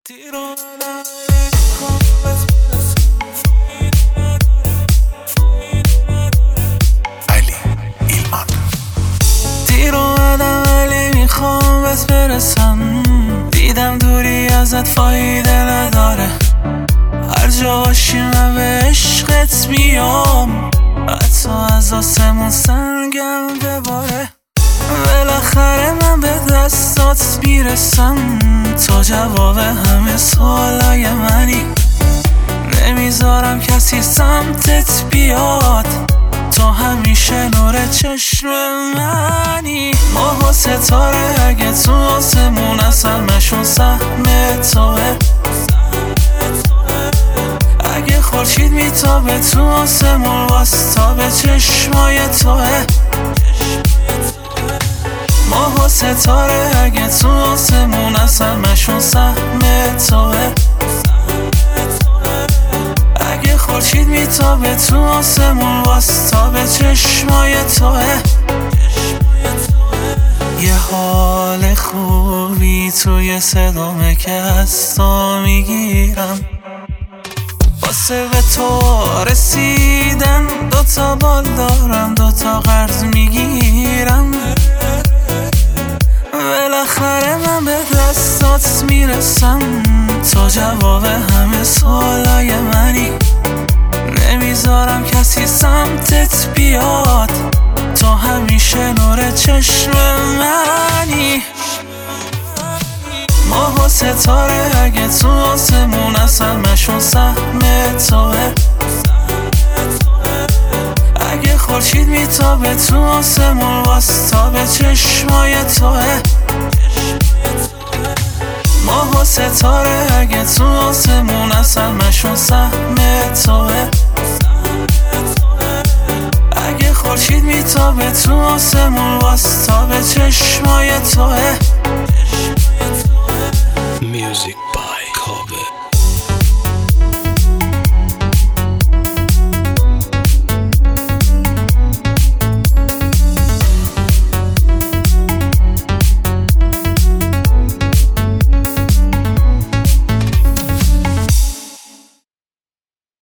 علی ایلمان دیر اومدم ولی میخوام بهت برسم. دیدم دوری ازت فایده نداره. هر جا باشی من به عشقت میام، حتی از آسمون سنگم بباره. بالاخره من به دستات میرسم، تو جواب همه سوالای منی. نمیذارم کسی سمتت بیاد، تو همیشه نور چشم منی. ماه و ستاره اگه تو آسمون از همشون سهم توه. اگه خورشید میتابه تو آسمون واستا به چشمای توه. ماه و ستاره اگه تو آسمون از همشون سهم توه. اگه خورشید میتابه تو آسمون واستا به چشمای توه. یه حال خوبی توی صدامه که از تو میگیرم. واسه به تو رسیدن دوتا بال دارم، دوتا قرض میگیرم. بالاخره من به دستات میرسم، تو جواب همه سوالای منی. نمیذارم کسی سمتت بیاد، تو همیشه نور چشم منی. ماه و ستاره اگه تو آسمون از همشون سهم توه. اگه خورشید میتابه تو آسمون واستا به چشمای توه. ماه و ستاره اگه تو آسمون از همشون سهم توه. اگه خورشید میتابه تو آسمون واستا به چشمای توه. میوزیک